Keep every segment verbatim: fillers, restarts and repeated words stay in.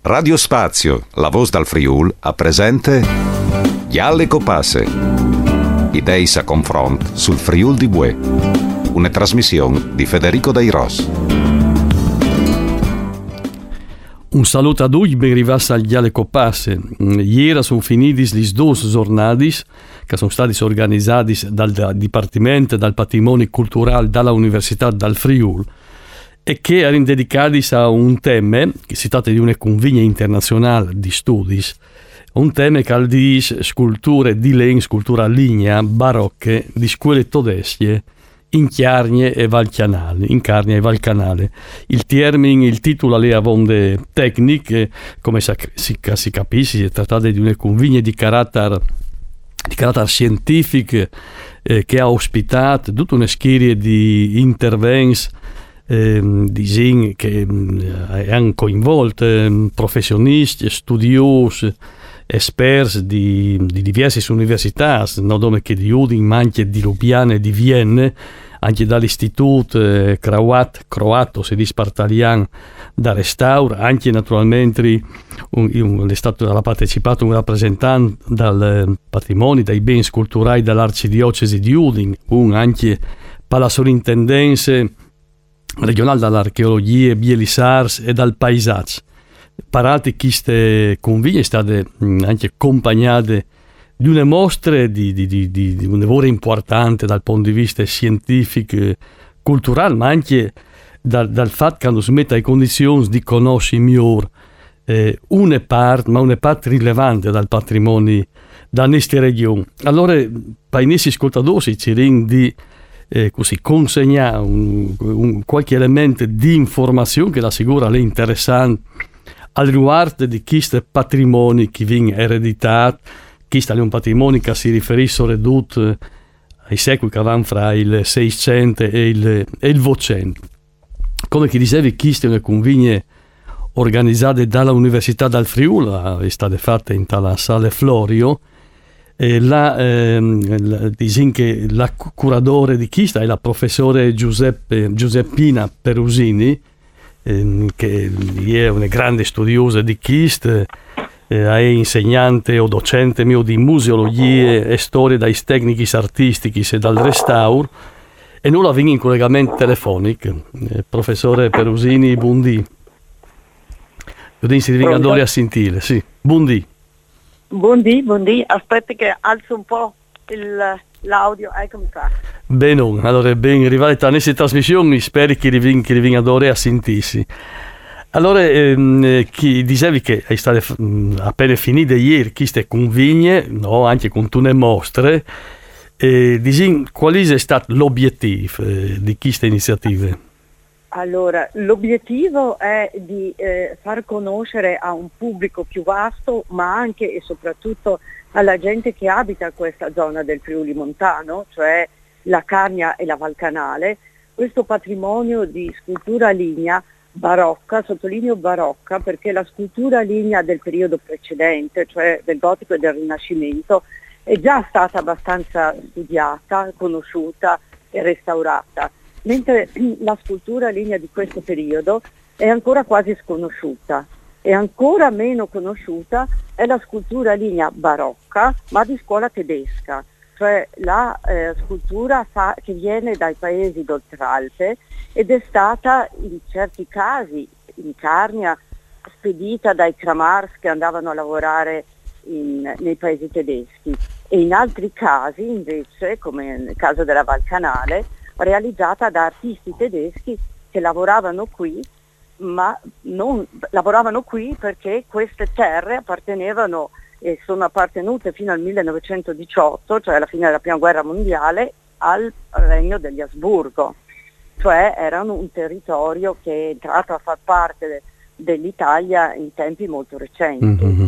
Radio Spazio, la voce dal Friul, a presente Gialle Copasse. Idei a confront sul Friul di Bue. Una trasmissione di Federico Dei Ros. Un saluto a tutti, ben arrivati al Gialle Copasse. Ieri sono finiti gli due giornati che sono stati organizzati dal Dipartimento del Patrimonio Culturale dalla Università del Friul e che erano dedicati a un tema, che si tratta di una convegna internazionale di studi, un tema che al dice sculture di legno, scultura lignea, barocche, di scuole tedesche, in Chiarnie e Valcanale, in Carnia e Valcanale. Il termine, il titolo alle avonde tecniche, come si, si, si capisce, si tratta di una convegna di carattere di carattere scientifico eh, che ha ospitato tutta una serie di interventi eh, di zing che eh, hanno coinvolto eh, professionisti, studiosi, esperti di, di diverse università, non solo che di Udine, ma anche di Lubiana e di Vienna, anche dall'istituto eh, Croat, croato, si dice partalian, da Restaur, anche naturalmente un, un, è stato, ha partecipato un rappresentante dal eh, patrimonio, dai beni culturali dell'arcidiocesi di Udine, un anche per la sovrintendenza regionale dall'archeologia, Bielisars e dal paesaggio. Parate queste convegni state anche accompagnate di una mostra di, di, di, di, di un lavoro importante dal punto di vista scientifico e culturale, ma anche dal, dal fatto che si mette in condizioni di conoscere meglio eh, una parte, ma una parte rilevante dal patrimonio da questa regione. Allora, per i nostri ascoltatori ci rende di eh, così, consegnare un, un, qualche elemento di informazione che la sicura è interessante al riguardo di questo patrimonio che viene ereditato. Questo è un patrimonio che si riferisce soprattutto ai secoli che vanno fra il Seicento e il, e il Novecento. Come ti dicevi, questa è una convegna organizzata dalla Università del Friuli, è stata fatta in tale sala Florio, e la, ehm, la, dicono che la curatore di questa è la professore Giuseppe, Giuseppina Perusini, ehm, che è una grande studiosa di questa, Eh, è insegnante o docente mio di museologie e storie dai tecnici artistici e dal restauro, e nulla viene in collegamento telefonico. Eh, professore Perusini, buondì. Io si venga a sentire, sì. Buondì. Buondì, buondì. Aspetta che alzo un po' il, l'audio, eccomi qua. Bene, allora ben arrivati a questa trasmissione, spero che vi venga a sentirsi. Allora, ehm, chi dicevi che è stato mh, appena finito ieri queste convigne, no? Anche con tune mostre, eh, dici, qual è stato l'obiettivo eh, di queste iniziative? Allora, l'obiettivo è di eh, far conoscere a un pubblico più vasto, ma anche e soprattutto alla gente che abita questa zona del Friuli Montano, cioè la Carnia e la Valcanale, questo patrimonio di scultura lignea barocca, sottolineo barocca perché la scultura lignea del periodo precedente, cioè del gotico e del rinascimento, è già stata abbastanza studiata, conosciuta e restaurata, mentre la scultura lignea di questo periodo è ancora quasi sconosciuta. E ancora meno conosciuta è la scultura lignea barocca, ma di scuola tedesca, cioè la eh, scultura fa, che viene dai paesi d'Oltralpe ed è stata in certi casi in Carnia spedita dai Kramars che andavano a lavorare in, nei paesi tedeschi, e in altri casi invece, come nel caso della Valcanale, realizzata da artisti tedeschi che lavoravano qui, ma non lavoravano qui perché queste terre appartenevano e sono appartenute fino al millenovecentodiciotto, cioè alla fine della prima guerra mondiale, al regno degli Asburgo, cioè erano un territorio che è entrato a far parte de- dell'Italia in tempi molto recenti. Mm-hmm.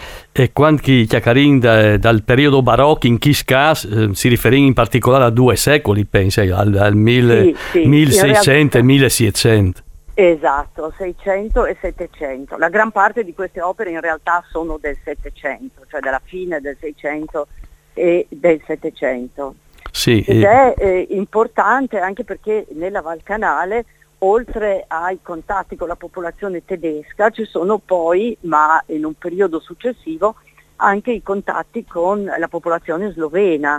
E quando chiacchiamo da, dal periodo barocco, in questo caso eh, si riferisce in particolare a due secoli, penso, al, al mille, sì, sì. milleseicento e milleseicento. Esatto, seicento e settecento. La gran parte di queste opere in realtà sono del Settecento, cioè della fine del Seicento e del Settecento. Sì, Ed eh. è eh, importante anche perché nella Valcanale oltre ai contatti con la popolazione tedesca ci sono poi, ma in un periodo successivo, anche i contatti con la popolazione slovena,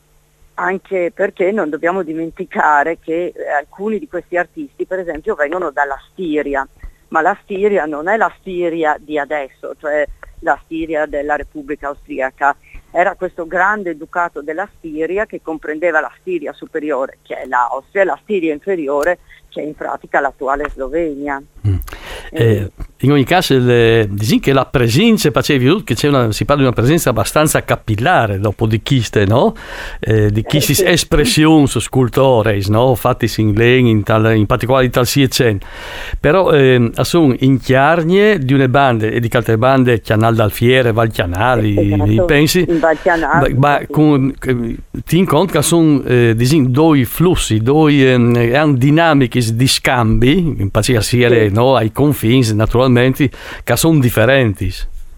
anche perché non dobbiamo dimenticare che eh, alcuni di questi artisti per esempio vengono dalla Stiria, ma la Stiria non è la Stiria di adesso, cioè la Stiria della Repubblica Austriaca, era questo grande ducato della Stiria che comprendeva la Stiria superiore, che è l'Austria, e la Stiria inferiore, che è in pratica l'attuale Slovenia. Mm. Eh, in ogni caso, le, diciamo che la presenza, facevi che c'è una, si parla di una presenza abbastanza capillare dopo di queste, no? Eh, di queste eh, sì. espressioni scultores, no? Fatti in len, in, tal, in particolare in tal siecen. Però eh, sono in chiarnie di une bande e di altre bande, Chianal d'Alfiere, Val Chianali, esatto, pensi? In Val Chianali, ma sì. con, ti incontri che sono eh, diciamo, due flussi, due eh, dinamiche di scambi, in particolare sì. no? ai confini naturalmente, che sono differenti.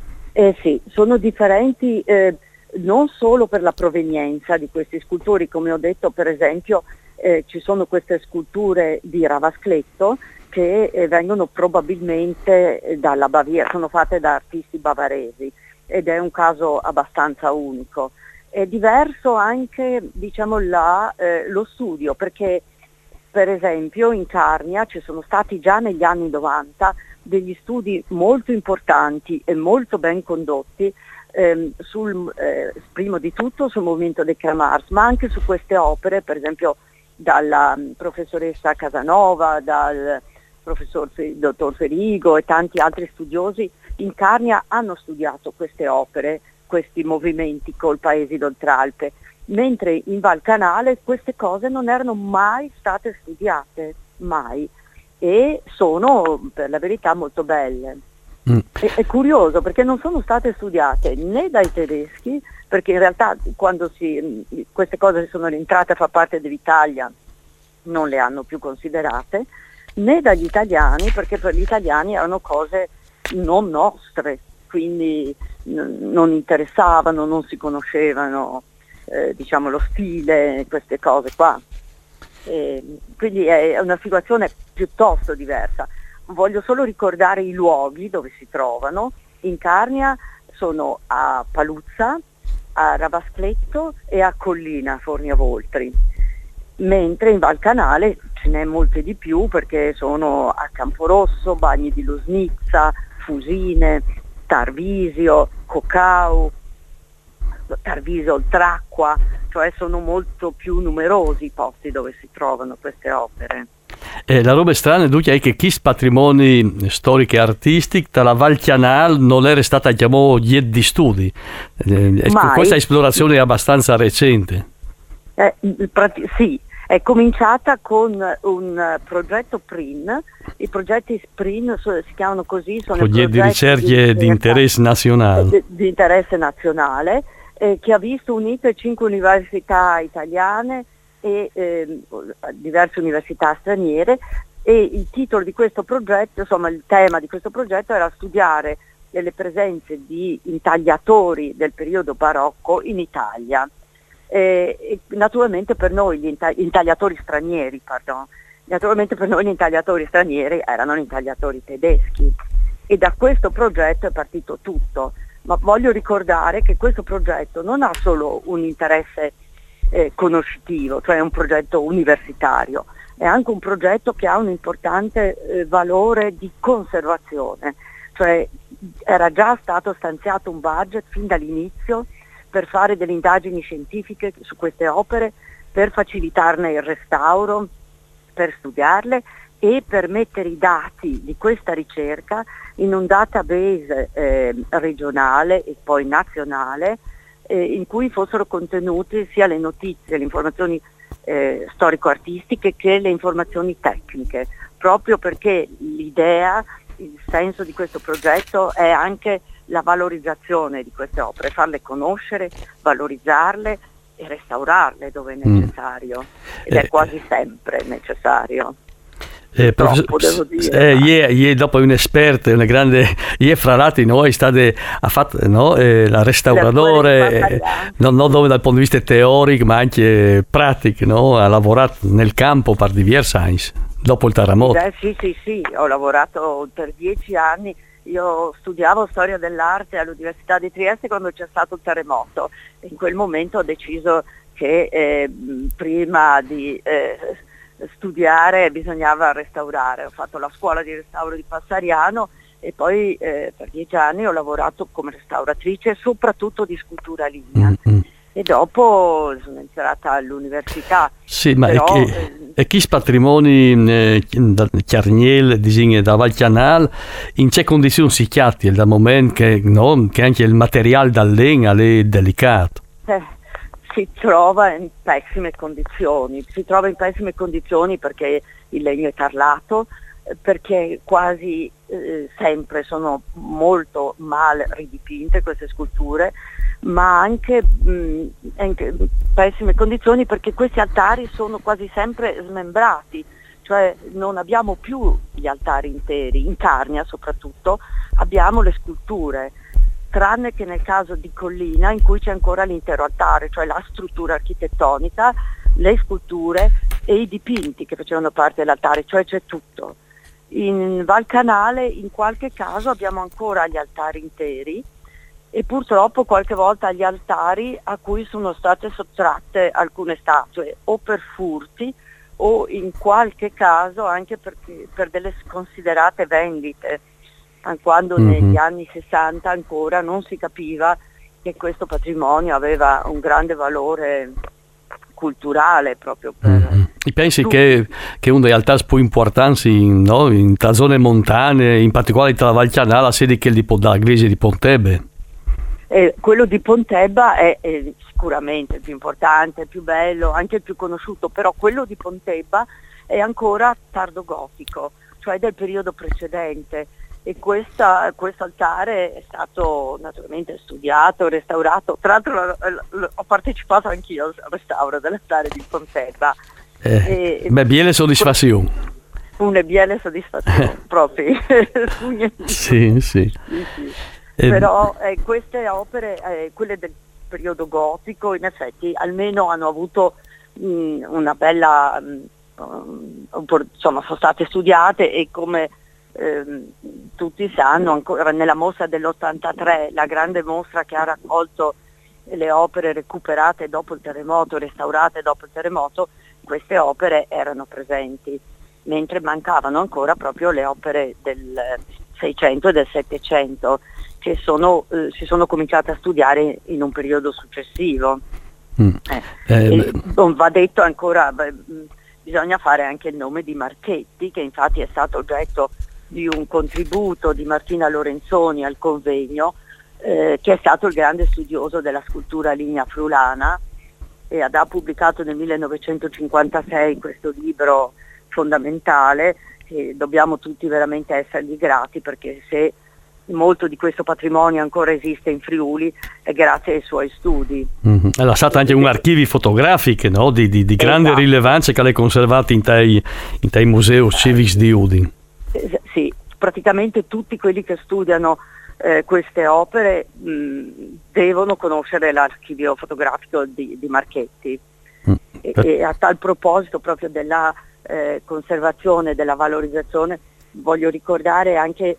Eh sì, sono differenti eh, non solo per la provenienza di questi scultori, come ho detto per esempio eh, ci sono queste sculture di Ravascletto che eh, vengono probabilmente dalla Baviera, sono fatte da artisti bavaresi ed è un caso abbastanza unico. È diverso anche diciamo la, eh, lo studio, perché per esempio in Carnia ci sono stati già negli anni novanta degli studi molto importanti e molto ben condotti ehm, sul, eh, prima di tutto sul movimento dei Kramars, ma anche su queste opere, per esempio dalla um, professoressa Casanova, dal professor Fe- dottor Ferigo e tanti altri studiosi in Carnia hanno studiato queste opere, questi movimenti col paesi d'Oltralpe, mentre in Val Canale queste cose non erano mai state studiate, mai, e sono per la verità molto belle. Mm. È, è curioso perché non sono state studiate né dai tedeschi, perché in realtà quando si, queste cose sono rientrate a far parte dell'Italia non le hanno più considerate, né dagli italiani, perché per gli italiani erano cose non nostre, quindi n- non interessavano, non si conoscevano. Eh, diciamo lo stile, queste cose qua, eh, quindi è una situazione piuttosto diversa. Voglio solo ricordare i luoghi dove si trovano. In Carnia sono a Paluzza, a Ravascletto e a Collina Forniavoltri, mentre in Val Canale ce n'è molte di più perché sono a Camporosso, Bagni di Losnizza, Fusine, Tarvisio, Cocau, Tarvisio, Oltracqua, cioè sono molto più numerosi i posti dove si trovano queste opere. Eh, la roba strana è che chi patrimoni storici e artistici dalla Val Chianal non era stata chiamata Gied di studi. Eh, questa esplorazione è abbastanza recente. Eh, sì, è cominciata con un progetto P R I N. I progetti P R I N si chiamano così, sono progetti di ricerca di, di interesse nazionale. Di, di interesse nazionale. Eh, che ha visto unite cinque università italiane e eh, diverse università straniere, e il titolo di questo progetto, insomma il tema di questo progetto era studiare le presenze di intagliatori del periodo barocco in Italia. Eh, e naturalmente per noi gli inta- intagliatori stranieri, pardon, naturalmente per noi gli intagliatori stranieri erano gli intagliatori tedeschi, e da questo progetto è partito tutto. Ma voglio ricordare che questo progetto non ha solo un interesse eh, conoscitivo, cioè un progetto universitario, è anche un progetto che ha un importante eh, valore di conservazione, cioè era già stato stanziato un budget fin dall'inizio per fare delle indagini scientifiche su queste opere, per facilitarne il restauro, per studiarle e per mettere i dati di questa ricerca in un database eh, regionale e poi nazionale eh, in cui fossero contenute sia le notizie, le informazioni eh, storico-artistiche che le informazioni tecniche, proprio perché l'idea, il senso di questo progetto è anche la valorizzazione di queste opere, farle conoscere, valorizzarle e restaurarle dove è necessario, ed è quasi sempre necessario. Eh, Troppo, devo dire. Eh, yeah, yeah, dopo un esperto, una grande, yeah, fra l'altro noi state ha fatto no, eh, la restauratore, eh, non, non dove dal punto di vista teorico ma anche pratico, no? Ha lavorato nel campo per diversi anni, dopo il terremoto. Beh, sì, sì, sì, ho lavorato per dieci anni, io studiavo storia dell'arte all'Università di Trieste quando c'è stato il terremoto. In quel momento ho deciso che eh, prima di eh, studiare bisognava restaurare. Ho fatto la scuola di restauro di Passariano e poi eh, per dieci anni ho lavorato come restauratrice soprattutto di scultura lignea. Mm-hmm. E dopo sono entrata all'università. Sì, ma però, e, che, e chi patrimoni eh, da Chiarniel, disegni da Valcanal, in che condizioni si chiatti dal momento che, no, che anche il materiale da legna è delicato? Eh, si trova in pessime condizioni, si trova in pessime condizioni perché il legno è tarlato, perché quasi eh, sempre sono molto mal ridipinte queste sculture, ma anche mh, in pessime condizioni perché questi altari sono quasi sempre smembrati, cioè non abbiamo più gli altari interi, in Carnia soprattutto abbiamo le sculture, tranne che nel caso di Collina in cui c'è ancora l'intero altare, cioè la struttura architettonica, le sculture e i dipinti che facevano parte dell'altare, cioè c'è tutto. In Valcanale in qualche caso abbiamo ancora gli altari interi e purtroppo qualche volta gli altari a cui sono state sottratte alcune statue o per furti o in qualche caso anche perché, per delle sconsiderate vendite, quando mm-hmm. negli anni sessanta ancora non si capiva che questo patrimonio aveva un grande valore culturale proprio per... Mm-hmm. E pensi che, che uno degli altari più importanti, no? In zone montane, in particolare tra Val Chianala, sedi che di della Iglesia di Pontebbe? Eh, quello di Pontebba è, è sicuramente il più importante, il più bello, anche il più conosciuto, però quello di Pontebba è ancora tardogotico, cioè del periodo precedente, e questa, questo altare è stato naturalmente studiato, restaurato, tra l'altro l- l- ho partecipato anch'io al restauro dell'altare di Pontebba. Eh, e, beh, biele soddisfazione. Una biele soddisfazione, proprio. Sì, sì. sì, sì. Però eh, queste opere, eh, quelle del periodo gotico, in effetti almeno hanno avuto mh, una bella, mh, insomma sono state studiate e come ehm, tutti sanno ancora nella mostra dell'ottantatré, la grande mostra che ha raccolto le opere recuperate dopo il terremoto, restaurate dopo il terremoto, queste opere erano presenti, mentre mancavano ancora proprio le opere del Seicento e del Settecento, che sono, eh, si sono cominciate a studiare in un periodo successivo. Mm. Eh, eh, va detto ancora, beh, bisogna fare anche il nome di Marchetti, che infatti è stato oggetto di un contributo di Martina Lorenzoni al convegno, eh, che è stato il grande studioso della scultura lignea friulana e ha pubblicato nel millenovecentocinquantasei questo libro fondamentale, che dobbiamo tutti veramente essergli grati, perché se molto di questo patrimonio ancora esiste in Friuli è grazie ai suoi studi. Mm-hmm. Ha lasciato anche un archivio fotografico, no? di, di, di grande esatto. rilevanza, che l'hai conservato in tai, in tai musei civici di Udine. Eh, sì, praticamente tutti quelli che studiano eh, queste opere mh, devono conoscere l'archivio fotografico di, di Marchetti. Mm. E, e a tal proposito proprio della eh, conservazione, della valorizzazione, voglio ricordare anche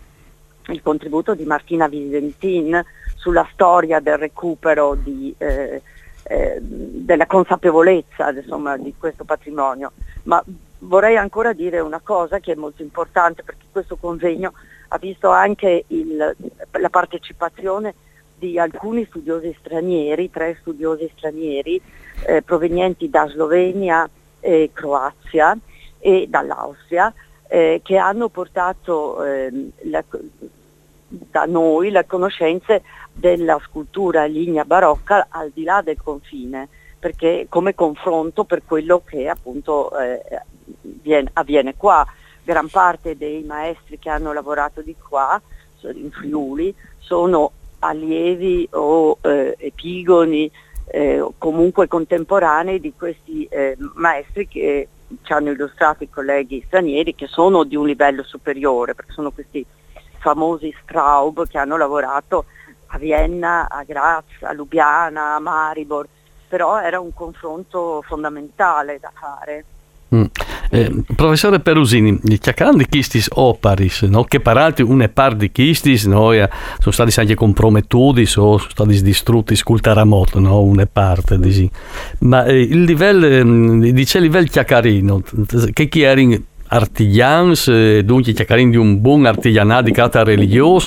il contributo di Martina Visentin sulla storia del recupero di, eh, eh, della consapevolezza insomma, di questo patrimonio. Ma vorrei ancora dire una cosa che è molto importante, perché questo convegno ha visto anche il, la partecipazione di alcuni studiosi stranieri, tre studiosi stranieri eh, provenienti da Slovenia e Croazia e dall'Austria, eh, che hanno portato eh, la, da noi le conoscenze della scultura lignea barocca al di là del confine, perché come confronto per quello che appunto eh, viene, avviene qua. Gran parte dei maestri che hanno lavorato di qua in Friuli sono allievi o eh, epigoni eh, o comunque contemporanei di questi eh, maestri che ci hanno illustrato i colleghi stranieri, che sono di un livello superiore, perché sono questi famosi Straub che hanno lavorato a Vienna, a Graz, a Lubiana, a Maribor, però era un confronto fondamentale da fare. Mm. Eh, professore Perusini, chiacchierando di questi oparis, no? Che peraltro una parte di questi no? sono stati anche compromettuti o sono stati distrutti sul terremoto, no? Una parte, sì. Ma eh, il livello, dice il livello chiacchierino, che chi erano artigians, eh, dunque chiacchierino di un buon artigianato di carattere religioso,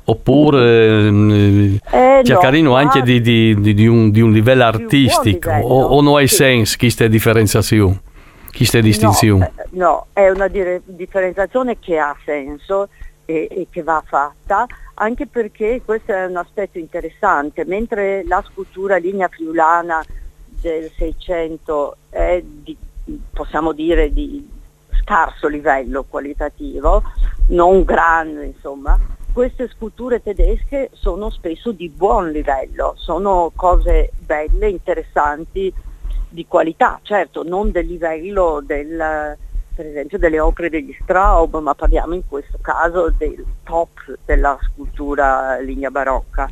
oppure eh, eh, chiacchierino no, anche di, di, di, di, un, di un livello artistico, livello, o, o non ha sì. senso questa differenziazione? Questa distinzione? No, no, è una dire- differenziazione che ha senso e, e che va fatta, anche perché questo è un aspetto interessante. Mentre la scultura lignea friulana del Seicento è, di, possiamo dire, di scarso livello qualitativo, non grande insomma, queste sculture tedesche sono spesso di buon livello, sono cose belle, interessanti, di qualità, certo, non del livello del, per esempio delle opere degli Straub, ma parliamo in questo caso del top della scultura lignea barocca.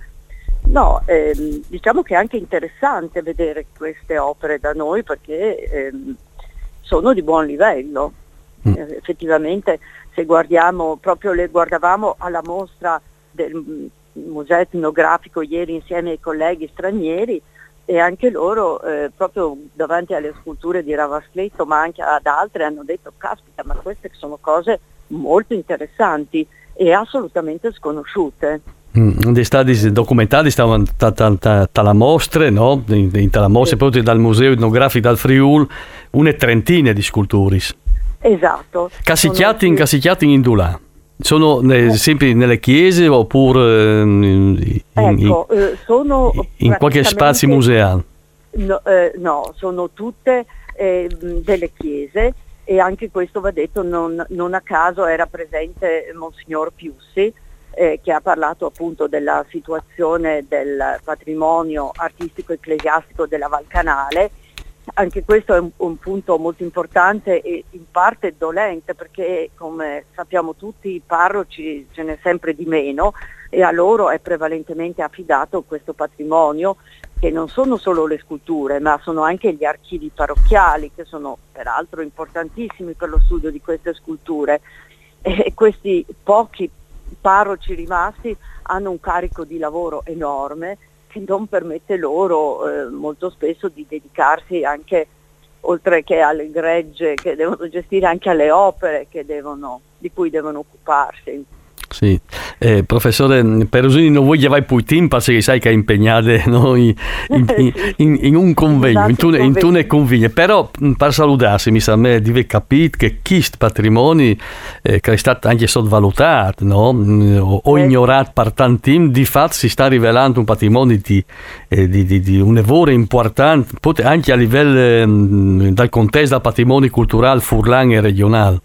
No, ehm, diciamo che è anche interessante vedere queste opere da noi perché ehm, sono di buon livello. Mm. Eh, effettivamente se guardiamo, proprio le guardavamo alla mostra del Museo Etnografico ieri insieme ai colleghi stranieri, e anche loro eh, proprio davanti alle sculture di Ravascletto ma anche ad altre hanno detto caspita, ma queste sono cose molto interessanti e assolutamente sconosciute. Mm, dei stati documentati stavano alla mostra, no? In tala mostra sì. Proprio dal Museo Etnografico dal Friuli una trentina di sculture. Esatto. Casicchiati in casicchiati in Dulà. Sono ne, eh. sempre nelle chiese oppure in, ecco, in, eh, sono in qualche spazio museale? No, eh, no, sono tutte eh, delle chiese e anche questo va detto, non, non a caso era presente Monsignor Piussi eh, che ha parlato appunto della situazione del patrimonio artistico ecclesiastico della Val Canale. Anche questo è un, un punto molto importante e in parte dolente perché come sappiamo tutti i parroci ce n'è sempre di meno e a loro è prevalentemente affidato questo patrimonio che non sono solo le sculture ma sono anche gli archivi parrocchiali che sono peraltro importantissimi per lo studio di queste sculture e questi pochi parroci rimasti hanno un carico di lavoro enorme che non permette loro eh, molto spesso di dedicarsi anche, oltre che alle gregge che devono gestire, anche alle opere che devono, di cui devono occuparsi. Sì, eh, professore Perusini, non voglio vai più tempo perché sai che è impegnata no, in, in, in, in un convegno, in un, in un convegno, però per salutarsi mi sa me deve capire che questo patrimonio eh, che è stato anche sottovalutato no? o, o eh. ignorato per tanti tempo, di fatto si sta rivelando un patrimonio di, eh, di, di, di un lavoro importante anche a livello eh, del contesto del patrimonio culturale furlano e regionale.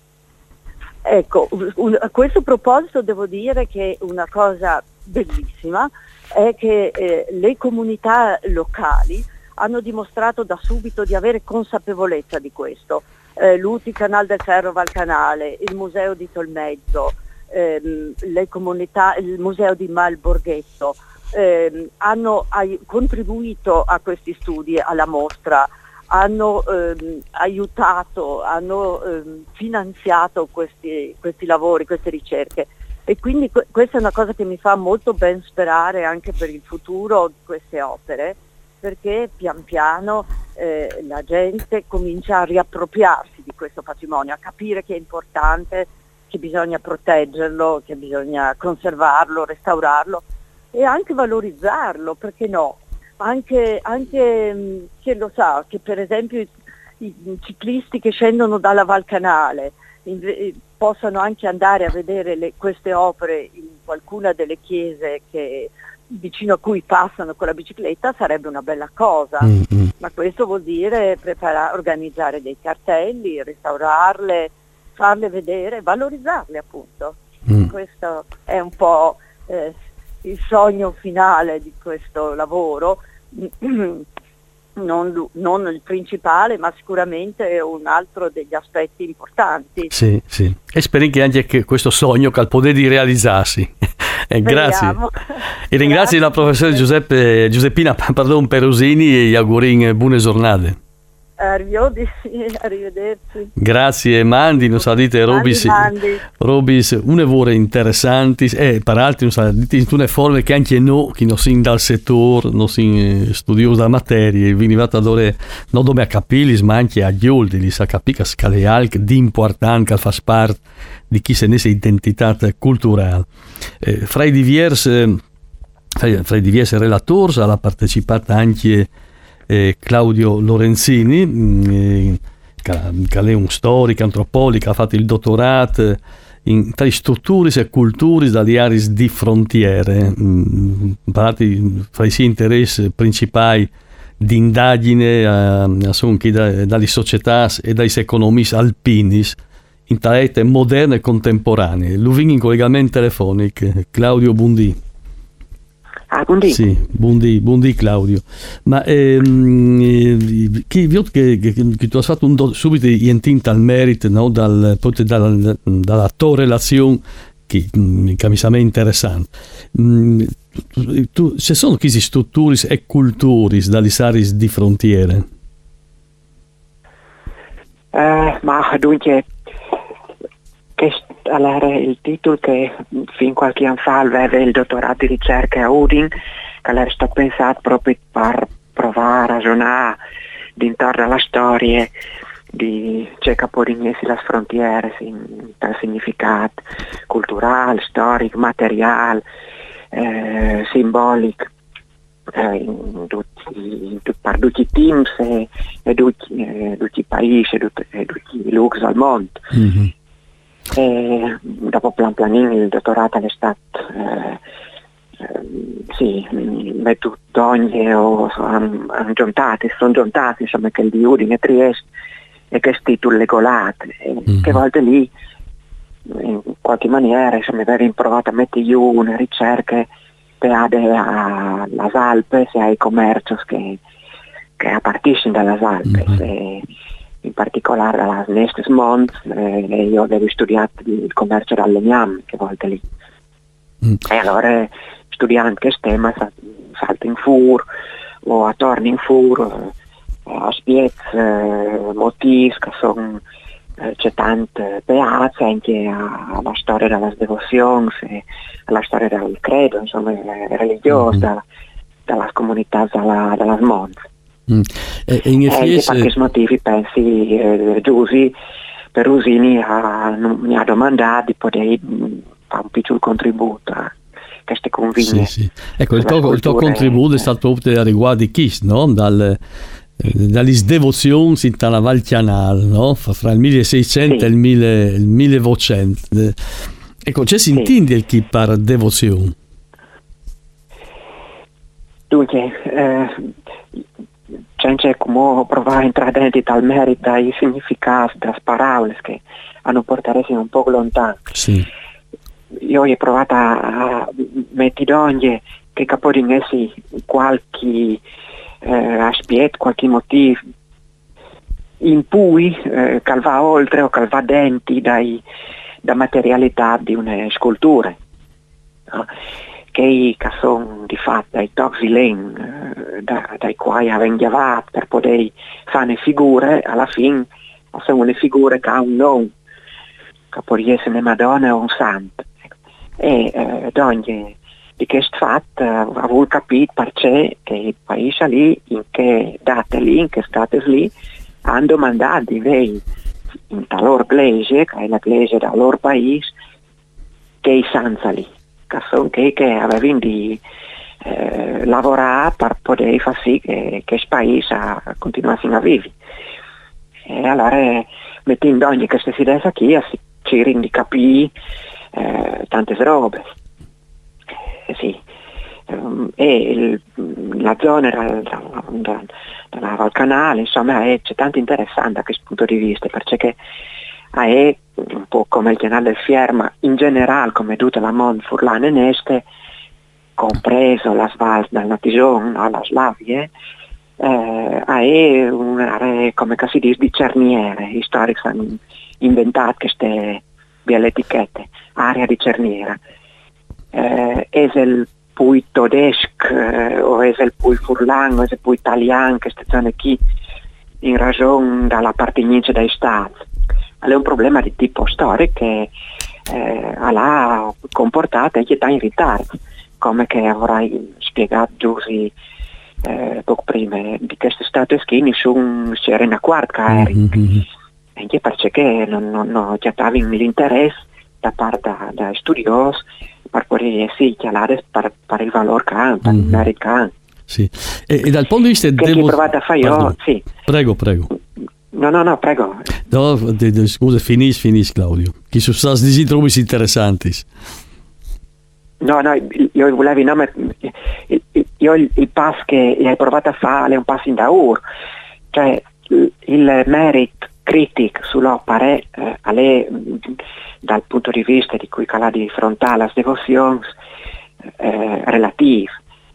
Ecco, un, a questo proposito devo dire che una cosa bellissima è che eh, le comunità locali hanno dimostrato da subito di avere consapevolezza di questo. Eh, L'U T I Canal del Ferro Val Canale, il Museo di Tolmezzo, ehm, le comunità, il Museo di Malborghetto ehm, hanno ai, contribuito a questi studi, alla mostra, hanno ehm, aiutato, hanno ehm, finanziato questi, questi lavori, queste ricerche e quindi que- questa è una cosa che mi fa molto ben sperare anche per il futuro di queste opere perché pian piano eh, la gente comincia a riappropriarsi di questo patrimonio, a capire che è importante, che bisogna proteggerlo, che bisogna conservarlo, restaurarlo e anche valorizzarlo, perché no? Anche, anche chi lo sa, che per esempio i, i ciclisti che scendono dalla Val Canale in, possano anche andare a vedere le, queste opere in qualcuna delle chiese che, vicino a cui passano con la bicicletta sarebbe una bella cosa, mm-hmm. ma questo vuol dire preparare, organizzare dei cartelli, restaurarle, farle vedere, valorizzarle appunto. Mm. Questo è un po' eh, il sogno finale di questo lavoro, non, non il principale, ma sicuramente un altro degli aspetti importanti. Sì, sì. E speriamo che anche che questo sogno che al potere di realizzarsi. Eh, grazie. E ringrazio la professoressa Giuseppe, Giuseppina pardon, Perusini e gli auguri in buone giornate. Arrivederci. Grazie, Mandi, non sa dite Robis, Robis, une vuole interessanti e per altri non sa dite in una forma che anche noi, che non siamo dal settore, non siamo studiosi da materie, venivate ad ore, non dove a capire, ma anche a Gioldi, li sa capire che scale alc di importante che fa parte di chi se ne sa identità culturale. Eh, fra i diversi, fra, fra i diversi relatori ha partecipato anche Eh, Claudio Lorenzini, eh, che è un storico, antropologo, che ha fatto il dottorato in tra strutture e culture dagli aree di frontiere, mh, fra i suoi interessi principali di indagine eh, sono da, dalle società e dai economisti alpini in rete moderne e contemporanee. Lo vengo in collegamento telefonico. Claudio Buondì. Ah, buondì. Sì, buondì, buondì Claudio. Ma ehm, eh, chi, che, che, che tu hai fatto un do, subito intinta al merito, no? Dal, dalla, dalla tua relazione che, che mi sembra interessante. Mm, tu, ci sono queste strutture e culture dalle aree di frontiere? Uh, ma dunque, che allora il titolo che fin qualche anno fa aveva il dottorato di ricerca a Udin, che era stato pensato proprio per provare a ragionare d'intorno alla storia di ciò che può rignesi le frontiere per significato culturale, storico, materiale, eh, simbolico, eh, in tutti, in tutti, per tutti i teams e, e tutti, eh, tutti i paesi e tutti, e tutti i luoghi al mondo. Mm-hmm. E dopo plan planino il dottorato è stato eh, eh, sì, metto ogni o hanno giuntati, sono giuntati insomma che il di Udine e Trieste e che titoli legolati e mm-hmm. che volte lì in qualche maniera insomma avevo provato a mettere giù una ricerca per alle Alpi e ai commerci che, che appartiscono dalle Alpi mm-hmm. e, in particolare alla Nestes Mons, eh, io avevo studiato il commercio del legname, che volte lì. Mm. E allora studiando questo tema salto in fur, o a torno in fur, eh, a Spiez, eh, Motis, che sono, eh, c'è tante piazze, anche alla storia della devozione, alla storia del credo, insomma, religiosa, mm. dalla, dalla comunità della, della Mons. Mm. E, e in e per questi motivi pensi eh, Giusy per Usini ha, mi ha domandato di poter fare un piccolo contributo a queste convigne. Sì, sì. Ecco, il tuo, il tuo contributo è stato proprio a riguardo di chi, no? Dal, eh, dalle devozioni dalla Val Chianal, no? Fra il milleseicento sì. e il, mille, il millenovecento. Ecco, c'è si sì. intende il chi per devozione? Dunque, eh, c'è come provare a entrare dentro dal merito ai significati delle parole che hanno portato un po' lontano. Sì. Io ho provato a mettere ogni che caporinesi qualche eh, aspetto, qualche motivo in cui eh, che va oltre o che va dentro dai, da materialità di una scultura. No? Che sono di fatto dai toxilen eh, da, dai quali avvengono per poter fare le figure, alla fine sono le figure che hanno un nome, che può essere una Madonna o un santo. E eh, ogni di questo fatto eh, avevo capito perché che il paese lì, in che date lì, in che state lì, hanno domandato di lei in tal loro iglesia, che è la iglesia del loro paese, che i santi lì. Che sono che, che avevano di eh, lavorare per poter far sì che questo paese continuasse a vivere. E allora, mettendo ogni questa idea qui, ci rendi capire eh, tante robe. Eh, sì. Um, e il, la zona della, della, della Val Canale, insomma, è, c'è tanto interessante da questo punto di vista, perché è un po' come il canale del Fier, ma in generale come tutta la Mont Furlane Neste, compreso la Sval dal Natison alla Slavie, eh, è un'area, come si dice, di cerniere. I storici hanno inventato queste belle etichette, area di cerniera. Eh, è il pui tedesco, eh, o è il pui furlan, o è il pui italiano, queste zone qui, in ragione dell'appartenenza dai stati. È un problema di tipo storico che eh, ha comportato anche in ritardo, come che avrai spiegato Giussi eh, poco prima, di questo stato schini su c'era una quarta mm-hmm. anche perché non, non, non avevano l'interesse da parte da studiosi per poter essere chiarare per, per il valore che hanno, per il merito che hanno. Sì. E, e dal punto di vista che devo... ho provato a fare io, sì. Prego, prego. No, no, no, prego. No, de, de, scusa, finisci, finisci Claudio. Che sono stati disintrobi interessanti. No, no, io volevo nome, io il, il passo che hai provato a fare è un passo in daur, cioè il, il merito critico sull'opera eh, è dal punto di vista di cui cala di frontale alle devozioni eh, relativo.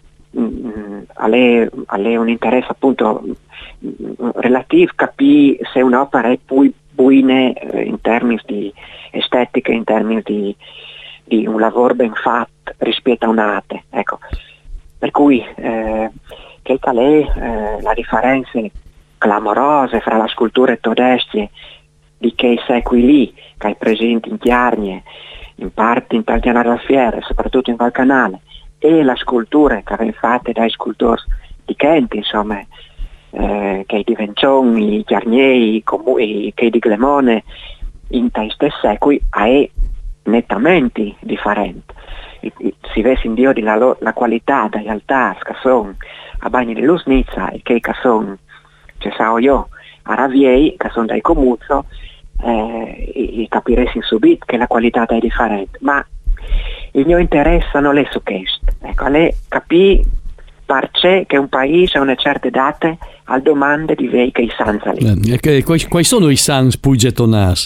È un interesse appunto relativo capire se un'opera è poi buona in termini di estetica, in termini di, di un lavoro ben fatto rispetto a un'altra, ecco. Per cui eh, che è eh, la differenza clamorosa fra la scultura tedesca di che secoli lì, che è presente in Chiarnie, in parte in Taldiana della Fiera, soprattutto in Val Canale, e la scultura che avevano fatte dai scultori di Kent, insomma, eh, che di Vencioni, i Chiarniei, i che di Glemone, in questi stessi secoli è nettamente differente. Si vede in Dio di la, la qualità degli altari che sono a Bagni di Lusnizza e che sono, cioè so io, a Raviei, che sono dai Comuzzo, eh, e, e capiresti subito che la qualità è differente. Ma il mio interesse non è su questo, ecco, è capire perché che un paese a una certa data ha domande di vei che i sans lì. Eh, quali, quali sono i sans poi gettonati?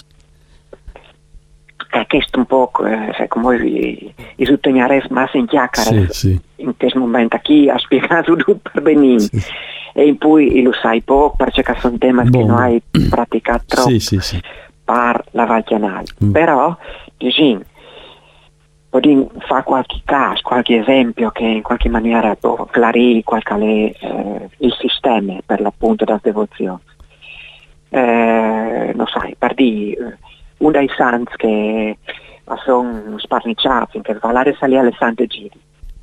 Eh, questo un po' eh, come i, i sottolineare ma in chiacchiere, sì, sì. In questo momento chi ha spiegato tutto per benissimo, sì. E in poi lo sai poco perché sono temi che non hai praticato troppo, sì, sì, sì. Per la Val Chianale, mm. Però diciamo potrei fare qualche caso, qualche esempio che in qualche maniera può chiarire qualche eh, il sistema per l'appunto della devozione. Eh, non sai, per dire, uno dei sans che sono sparniciati, che valare salire alle Sant'Egidio.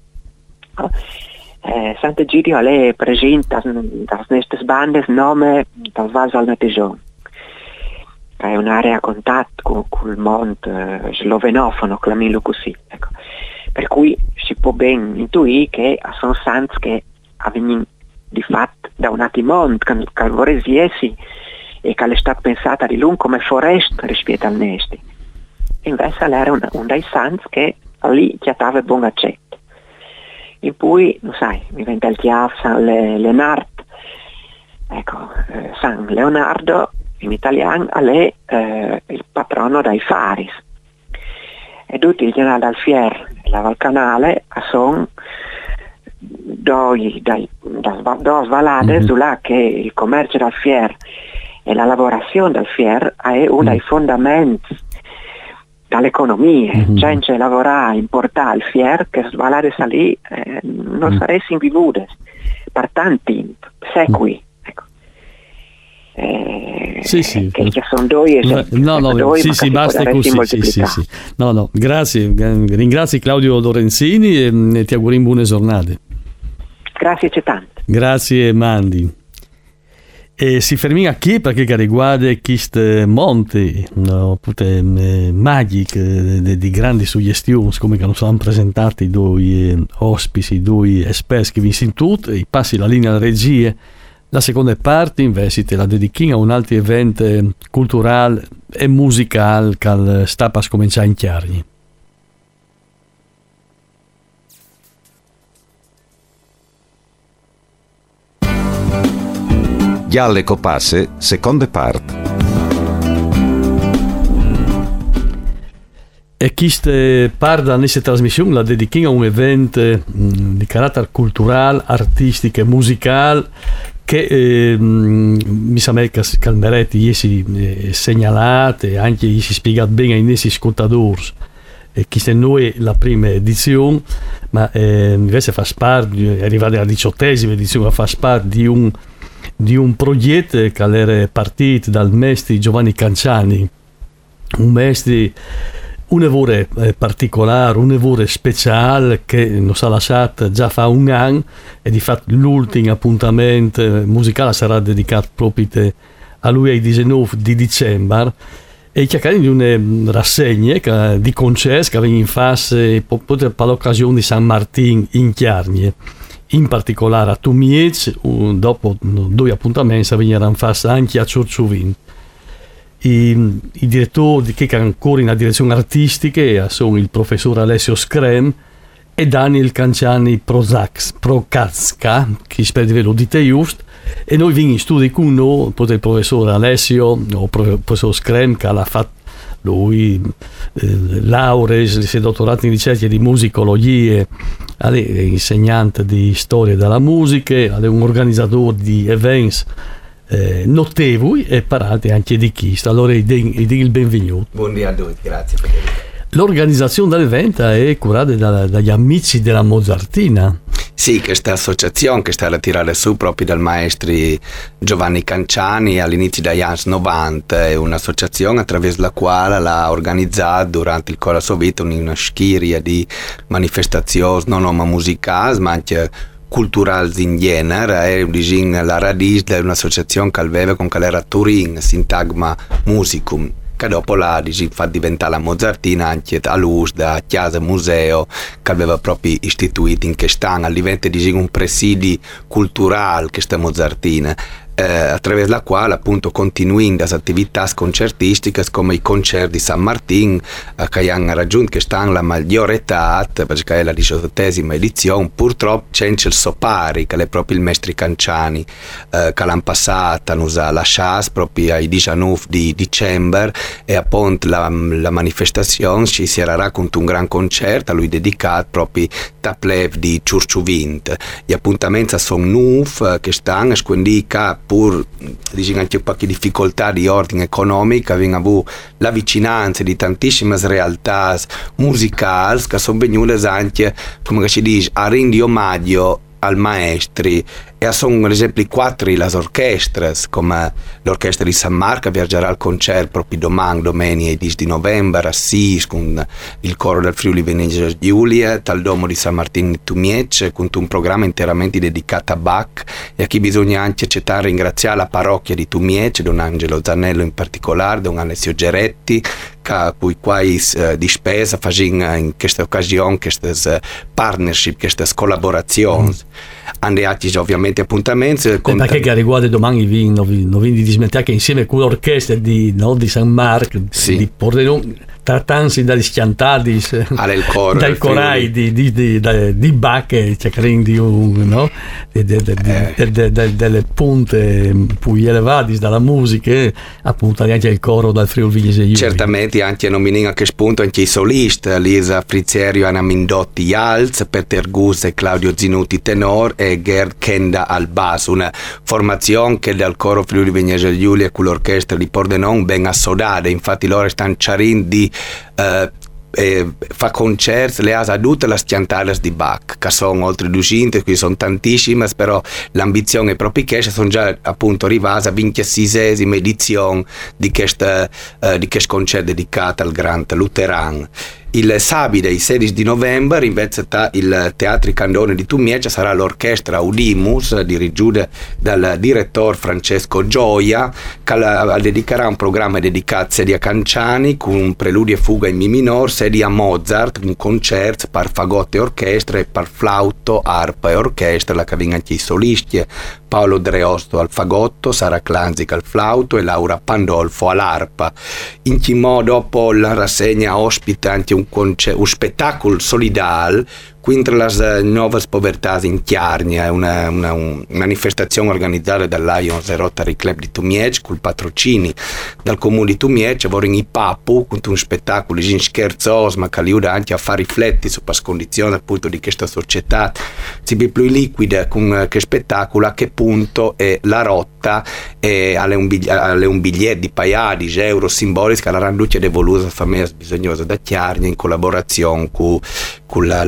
Eh, Sant'Egidio è presente da queste bande il nome del Vaso al Nategione. È un'area a contatto con, con il mondo eh, slovenofono, chiamiamolo così. Ecco. Per cui si può ben intuire che sono sans che avvengono di fatto da un altro mondo, che, che vorrei essi e che è stata pensata di lungo come foresta rispetto al nesti. Invece era un, un dei sans che lì chiatava buon accetto. E poi, non sai, mi vende il chiave San Le, Leonardo. Ecco, eh, San Leonardo in italiano è eh, il patrono dei faris. E tutti il generale dal Fier e la Val Canale sono due valade mm-hmm. sulla che il commercio dal Fier e la lavorazione del Fier è uno dei fondamenti dall'economia. Mm-hmm. Senza lavorare, importare il Fier, che svalare salì, eh, non mm-hmm. saresti in vivude per tanti secoli. Eh, sì, sì. Che, che sono due esempi. No, no, due, sì, sì, basta così. Sì, sì, sì. No, no, grazie. Ringrazio Claudio Lorenzini e, e ti auguriamo buone giornate. Grazie c'è tanto. Grazie Mandi. E si ferma qui perché riguarda questo monte no, pute, magiche di, di grandi suggestioni come che non sono presentati due eh, ospiti, due esperti che vi in tutto e passi la linea alla regia. La seconda parte invece te la dedichiamo a un altro evento culturale e musicale che sta per cominciare in Chiarni. Gialle Copasse, seconda parte. E questa parte della nostra trasmissione la dedichiamo a un evento mh, di carattere culturale, artistico e musicale che eh, mi sembra che Calmeretti gli si eh, segnalato e anche gli si spiegato bene ai nostri ascoltatori. E questa non è la prima edizione, ma eh, invece fa parte, è arrivata alla diciottesima edizione, fa parte di un di un progetto che era partito dal maestro Giovanni Canciani, un maestro un evore particolare, un evore speciale che non si è lasciato già fa un anno, e di fatto l'ultimo appuntamento musicale sarà dedicato proprio a lui ai diciannove di dicembre, e chiacchiere di una rassegna di concerti che vengono in fase per l'occasione di San Martin in Chiarnie, in particolare a Tumiec, dopo due appuntamenti vengono in fase anche a Ciorciuvin. I, i direttori che ancora in direzione artistica sono il professor Alessio Screm e Daniel Canciani Prokazka, che spero di lo dite giusto, e noi veniamo in studio con noi, poi il professor Alessio o il professor Screm, che ha fatto lui eh, lauree, si è dottorato in ricerche di musicologie, è insegnante di storia della musica, è un organizzatore di eventi Eh, notevoli e parati anche di chi. Allora dico il benvenuto. Buongiorno a tutti, grazie Federico. L'organizzazione dell'evento è curata da, dagli amici della Mozartina. Sì, questa associazione che sta a tirare su proprio dal maestro Giovanni Canciani all'inizio degli anni novanta, è un'associazione attraverso la quale l'ha organizzata durante il corso sua vita una schiera di manifestazioni non solo musicali ma anche culturali in genere, è la radice di un'associazione che aveva con che era a Turin, Sintagma Musicum, che dopo la fa diventare la Mozartina anche a Luz, da Chiesa Museo, che aveva proprio istituito in quest'anno, diventa un presidio culturale questa Mozartina. Eh, attraverso la quale appunto continuando le attività concertistiche come i concerti di San Martin eh, che hanno raggiunto quest'anno la maggiore età perché è la diciottesima edizione. Purtroppo c'è il Sopari che è proprio il maestro Canciani eh, che l'hanno passato hanno usato la chance proprio ai diciannove di dicembre, e appunto la, la manifestazione ci si era raccontato un gran concerto a lui dedicato proprio a pleb di Ciurciuvint. Gli appuntamenti sono nuovi che stanno, quindi pur diciamo anche un po' di difficoltà di ordine economico, abbiamo avuto la vicinanza di tantissime realtà musicali che sono venute anche, come si dice, a rendere omaggio al maestri, e sono ad esempio quattro le orchestre, come l'orchestra di San Marco viaggerà al concerto proprio domani, domenica e dieci di novembre a Sis con il coro del Friuli Venezia Giulia, al Domo di San Martino di Tumiec con un programma interamente dedicato a Bach, e a chi bisogna anche accettare e ringraziare la parrocchia di Tumiec, Don Angelo Zanello in particolare, Don Alessio Geretti, che cui quai uh, di spesa facciano in questa occasione queste uh, partnership, queste collaborazioni. Mm. Andati ovviamente appuntamenti con perché che riguarda domani vi non vi di dismettere che insieme con l'orchestra di, no, di San Marco, sì, di Pordenone, trattandosi dagli schiantati dai corai di, di, di, di, di Bach, c'è di un, no? de, de, de, eh. de, de, de, delle punte più elevate dalla musica, appunto anche il coro dal Friuli Venezia Giulia. Certamente anche nominare a che spunto anche i solisti, Lisa Frizzerio, Anna Mindotti Alz, Peter Gus e Claudio Zinuti tenor e Gerd Kenda al basso, una formazione che dal coro Friuli Venezia Giulia con l'orchestra di Pordenone ben assodata. Infatti loro stanno cercando di Uh, eh, fa concerti le ha tutte le schiantate di Bach che sono oltre duecento, qui sono tantissime, però l'ambizione è proprio che sono già appunto arrivati a ventiseiesima edizione di questo uh, di questo concerto dedicato al Grand Lutheran. Il sabato, il sedici di novembre, invece il Teatro Candone di Tumiec sarà l'orchestra Audimus, dirigita dal direttore Francesco Gioia, che dedicherà un programma dedicato sia a Canciani, con un preludio e fuga in Mi minor, sia a Mozart, un concerto per fagotto e orchestra e per flauto, arpa e orchestra, la che vengono anche i solisti, Paolo Dreosto al fagotto, Sara Clanzic al flauto e Laura Pandolfo all'arpa. In che modo dopo la rassegna ospita anche un Un, conce- un spettacolo solidale contro le nuove povertà in Chiarnia, una, una, una manifestazione organizzata dal Lions e Rotary Club di Tumiec con patrocini dal comune di Tumiec, vorrei i papu con un spettacolo scherzoso ma che aiuta anche a far riflettere sulle condizioni appunto di questa società si più liquida con che spettacolo, a che punto è la rotta e alle un, bigli- alle un biglietto di paiadi euro simbolici che la randuce devoluta a famiglie bisognose da Chiarnia in collaborazione con, con la, l'A S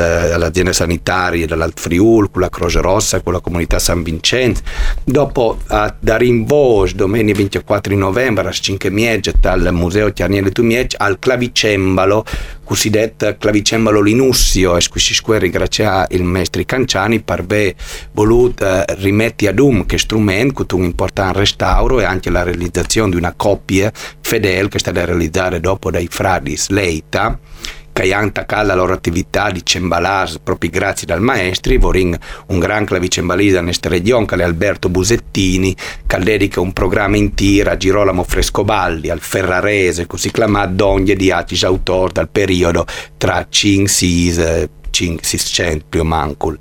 alle aziende sanitarie dell'Alt Friul, con la Croce Rossa, con la comunità San Vincenzo. Dopo a da Rimbosch, domenica ventiquattro novembre, a cinque miege dal Museo Tiarniele Tumiege, al clavicembalo, cosiddetto clavicembalo Linussio, e questi squerri grazie ai maestri Canciani per aver voluto uh, rimetti ad um che strumento con un importante restauro e anche la realizzazione di una coppia fedele che è stata realizzata dopo dai frati Sleita, che hanno attaccato la loro attività di cembalars proprio grazie dal maestri. Vorin un gran clavicembalista in questa regione che è Alberto Busettini, che dedica un programma intero a Girolamo Frescobaldi, al Ferrarese, così chiamato d'ogni di atti autori dal periodo tra cinque seicento più mancul.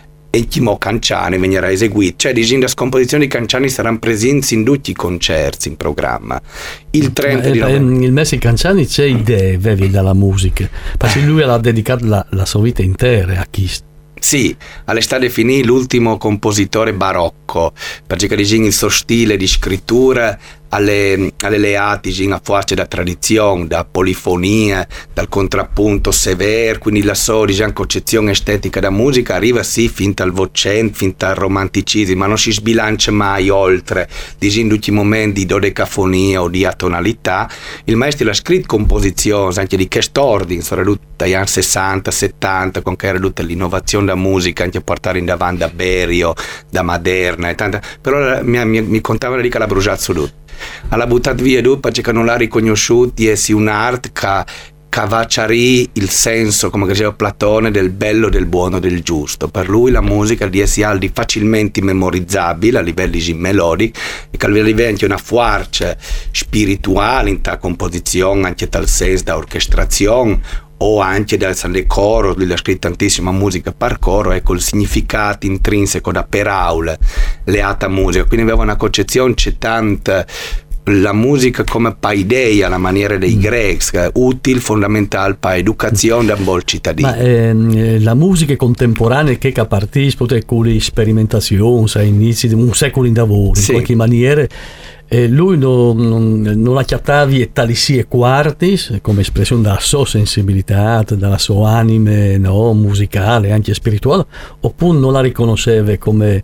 E Chimo Canciani venirà eseguito, cioè diciamo le composizioni di Canciani saranno presenti in tutti i concerti in programma. Il trenta di novembre. Il Messi Canciani c'è idee veri dalla musica, perché lui ha dedicato la, la sua vita intera a chi. Sì, all'estate finì l'ultimo compositore barocco, perché diciamo il suo stile di scrittura alle, alle leati a forza da tradizione, da polifonia, dal contrappunto severo, quindi la sua diciamo, concezione estetica da musica arriva sì fin dal vocente, fin dal romanticismo, ma non si sbilancia mai oltre, diciamo in tutti i momenti di dodecafonia o di atonalità. Il maestro ha scritto composizioni anche di quest'ordine, sono dagli anni sessanta settanta, con che era tutta l'innovazione da musica, anche a portare in davanti da Berio, da Maderna e tanta, però mi, mi, mi contavano di che l'ha bruciato su tutto. Alla buttata via dopo perché non l'ha riconosciuto e si un'arte che cavacciarì il senso, come diceva Platone, del bello, del buono, del giusto. Per lui la musica di essi aldi facilmente memorizzabile a livelli melodici e che diventi una forza spirituale in ta composizione, anche tal senso da orchestrazione o anche dal coro. Lui ha scritto tantissima musica per coro, ecco il significato intrinseco da per aula leata musica, quindi aveva una concezione c'è tanta la musica come paideia, la maniera dei greci, utile, fondamentale per educazione da un buon cittadino. Ma eh, la musica contemporanea che ha partecipato con le sperimentazioni a inizi di un secolo in lavoro, sì. In qualche maniera eh, lui non, non, non accettavi e tali e quartis come espressione della sua sensibilità, della sua anime no, musicale, anche spirituale, oppure non la riconosceva come,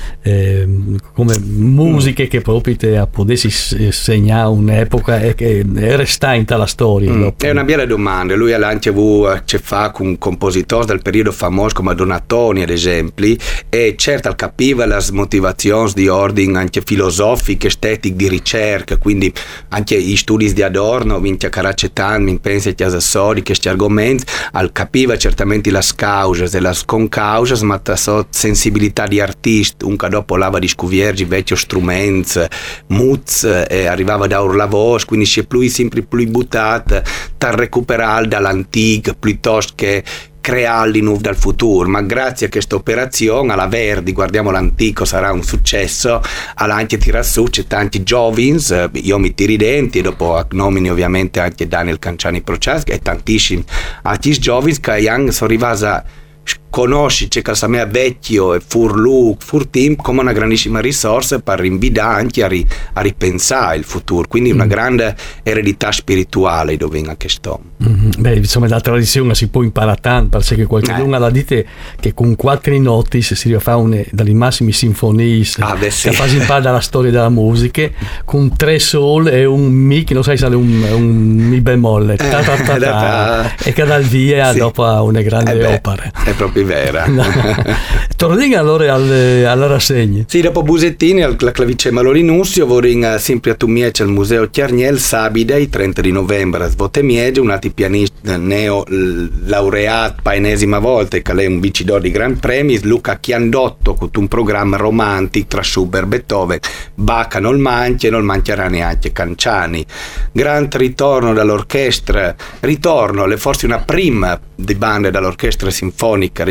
eh, come musiche che proprio te potessi segnare un'epoca e che resta in tale storia. Mm, è una bella domanda. Lui ha anche avuto a che fa con compositori del periodo famoso come Donatoni ad esempio, e certo capiva le motivazioni di ordine anche filosofiche, estetiche, di ricerca, quindi anche gli studi di Adorno, vince Caracetan, mi pensa che assessori questi argomenti, al capiva certamente le cause e le concause, ma la sua sensibilità di artista, un che dopo lava di scuviergi vecchio strumenti, muz, e arrivava da Urlavos, quindi si è più sempre più buttata da recuperare dall'antico piuttosto che crearli nuovi dal futuro, ma grazie a questa operazione alla Verdi, guardiamo l'antico, sarà un successo, alla anche tirare su c'è tanti giovani, io mi tiri denti e dopo nomini ovviamente anche Daniel Canciani Prochaska e tantissimi altri giovani che hanno sono arrivati a conosci c'è casa mia vecchio e fur look, fur team come una grandissima risorsa per rinvidare anche a, ri, a ripensare il futuro, quindi una mm. grande eredità spirituale dove in questo. Mm-hmm. Beh, insomma la tradizione si può imparare tanto, perché qualcuno eh. la dite che con quattro notti si riesce a fare una dalle massime sinfonie ah, beh, sì. che fa impara dalla storia della musica, con tre sol e un mi che non sai sale un, un mi bemolle ta, ta, ta, ta, e che dal via sì. dopo a una grande eh beh, opera. È proprio vera. No. Torniamo allora alle, alla rassegna. Sì, dopo Busettini al clavicembalo Linussio vorrei sempre a Tumiece al Museo Tiarniel Sabide il trenta di novembre a Svotemiege un altro pianista neo laureato per ennesima volta che è un vincitore di Gran Premi Luca Chiandotto con un programma romantico tra Schubert, Beethoven, Bach non manca e non mancherà neanche Canciani. Gran ritorno dall'orchestra, ritorno, le forse una prima di bande dall'orchestra sinfonica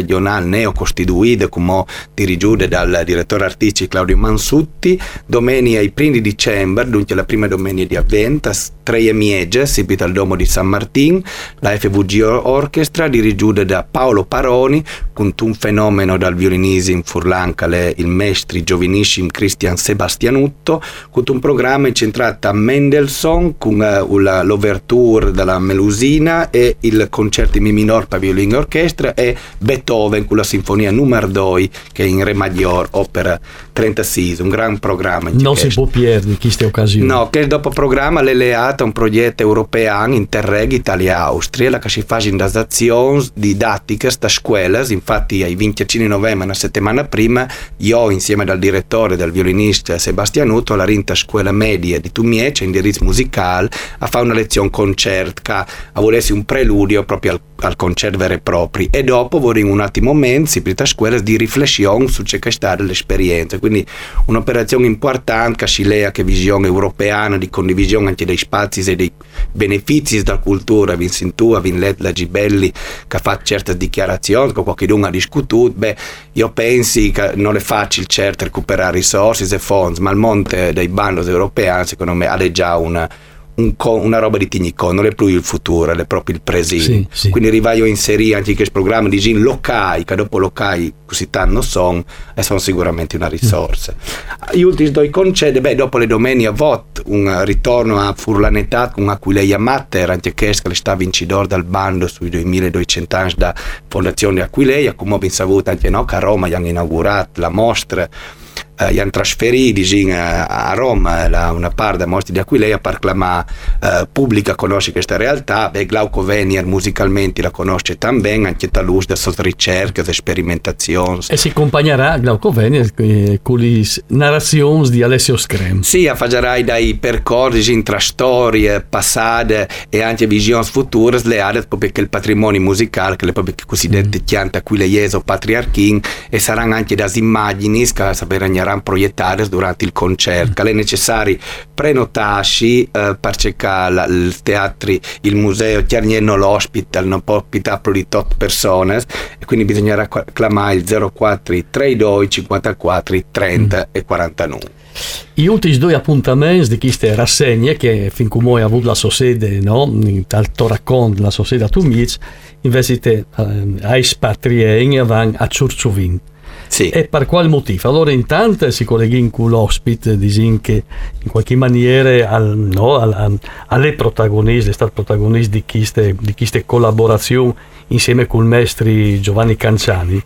regionale neocostituita come dirigita dal direttore artistico Claudio Mansutti. Domenica ai primi di dicembre, dunque la prima domenica di avvento, tre e mezza, si al Domo di San Martin, la F V G Orchestra dirigita da Paolo Paroni, con un fenomeno dal violinista in Furlanca, il maestro giovanissimo Christian Sebastianutto, con un programma incentrato a Mendelssohn, con uh, l'ouverture della Melusina e il concerto in Mi minor per violino e orchestra, e Beethoven con la sinfonia numero due, che è in Re maggiore, opera trentasei, un gran programma. Non si può perdere in queste occasioni. No, che dopo programma l'eleata un progetto europeo Interreg Italia-Austria, la che si fa in azioni didattiche sta scuole. Infatti ai venticinque novembre, una settimana prima, io insieme dal direttore, dal violinista Sebastianutto, alla rinta scuola media di Tumiece, indirizzo musicale, a fare una lezione concert che a volessi un preludio proprio al, al concerto vero e proprio, e dopo vorrei un attimo momento si prita scuola di riflessione su ciò che è stata l'esperienza, quindi un'operazione importante che si lea che visione europeana di condivisione anche dei spazi e dei benefici della cultura. Vincentua, Vinlet, la Gibelli che fa certe dichiarazioni che qualcuno ha discututo. Beh, io penso che non è facile certo recuperare risorse e fondi, ma il monte dei bandi europei secondo me ha già una Un co- una roba di tignicò, non è più il futuro, è proprio il presente. Sì, sì. Quindi rivaio a inserire anche questo programma di gin locali, che dopo locali così tanto sono, e sono sicuramente una risorsa. Gli ultimi due concerti, beh, dopo le domeniche a voto, un ritorno a Furlanetà con Aquileia Matter, anche questo che sta vincitore dal bando sui duemiladuecento anni da Fondazione Aquileia, come abbiamo saputo anche no, che a Roma hanno inaugurato la mostra. Uh, gli hanno trasferiti uh, a Roma la, una parte da mostri di Aquileia per clamare uh, pubblica conosce questa realtà. Beh, Glauco Venier musicalmente la conosce también, anche da luce da sulle ricerche, da sperimentazioni. E si accompagnerà Glauco Venier eh, con le narrazioni di Alessio Screm. Sì, affaggerai dai percorsi tra storie passate e anche visioni future leate proprio che il patrimonio musicale, che le proprio cosiddette mm. chiante aquileiese o patriarchin, e saranno anche da immagini che saranno proiettate durante il concerto. Mm. È necessario prenotarsi eh, per cercare il teatro, il museo Chiarnieno l'hospital non può ospitare più di otto persone, e quindi bisognerà chiamare il zero quattro trentadue cinquantaquattro trenta mm. e quarantanove. Gli ultimi due appuntamenti di queste rassegne che fin come ha avuto la sua sede, no? Dal Toracon, la sua sede a Tumic, invece eh, a Espatrien vanno a Ciurciuvin. Sì. E per quale motivo? Allora intanto si colleghi in con l'ospite, dicono che in qualche maniera al, no, al, alle protagoniste, è stato protagonista di queste, di queste collaborazioni insieme con il maestro Giovanni Canciani.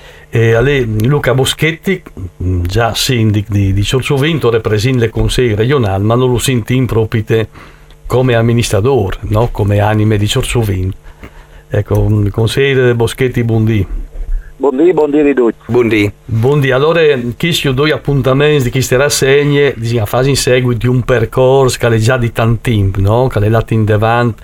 E alle Luca Boschetti, già sindaco di, di Ciurciuvinto, rappresenta le consigli regionali, ma non lo senti in proprio come amministratore, no? Come anime di Ciurciuvinto. Ecco, consigliere Boschetti, buondì. Buondì, buondì di tutti. Buondì. Buondì. Allora, questi due appuntamenti di queste rassegne bisogna fare in seguito di un percorso che è già di tanto tempo, no? Che è dato in davanti,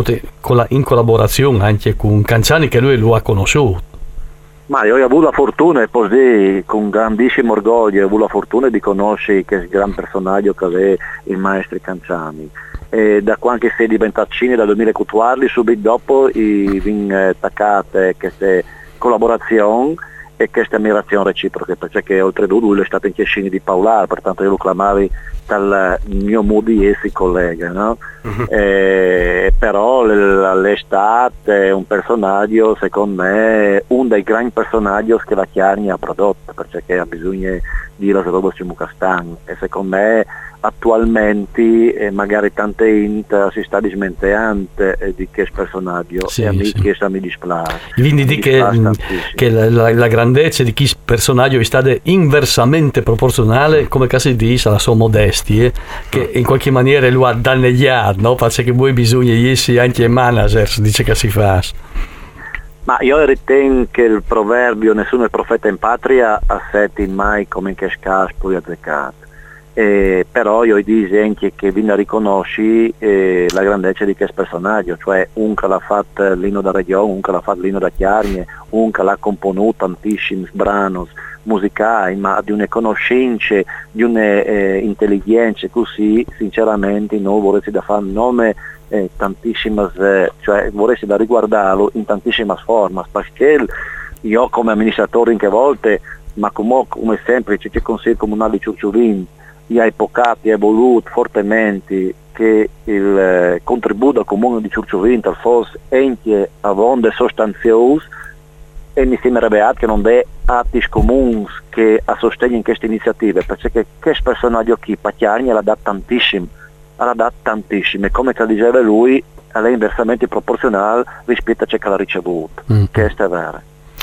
in collaborazione anche con Canciani, che lui lo ha conosciuto. Ma io ho avuto la fortuna, e così con grandissimo orgoglio ho avuto la fortuna di conoscere questo gran personaggio che è il maestro Canciani. E da quando si è diventato cine, dal duemilaquattordici, subito dopo i vin attaccate queste collaborazione e questa ammirazione reciproca, perché oltretutto lui è stato in Chiescini di Paular, pertanto io lo chiamavi dal mio modo di essere collega, no? Uh-huh. E, però l'estate è un personaggio, secondo me, uno dei grandi personaggi che la Chiari ha prodotto, perché ha bisogno di la roba su Mucastan, e secondo me attualmente eh, magari tante int si sta dismenteando eh, di che personaggio, sì, e a me sì. Che mi dispiace. Quindi di che, che la, la, la grandezza di chi personaggio è stata inversamente proporzionale, come si dice, alla sua modestia, che in qualche maniera lo ha danneggiato, no? Perché voi bisogna essere anche manager, dice che si fa. Ma io ritengo che il proverbio nessuno è profeta in patria a seti mai come in che scaso poi azzeccato. Eh, però io dico anche che viene a riconosci eh, la grandezza di questo personaggio, cioè un che l'ha fatto l'inno da regione, un che l'ha fatto l'inno da Chiarnie, un che l'ha componuto tantissimi brani musicali, ma di una conoscenza, di un'intelligenza eh, così, sinceramente non vorrei da fare nome eh, tantissime, eh, cioè vorrei da riguardarlo in tantissime forme, perché io come amministratore in che volte, ma come, come sempre c'è il Consiglio Comunale di Ciurciuvin, io hai pocati e voluto fortemente che il eh, contributo al Comune di Ciurciuvin fosse anche a vonde sostanzioso, e mi sembrerebbe che non è atti comuni che a sostegno in queste iniziative, perché questo personaggio qui, Pacchiarni, l'ha dato tantissimo, l'ha dato tantissimo, e come diceva lui, è inversamente proporzionale rispetto a ciò che l'ha ricevuto, mm. Questo è vero.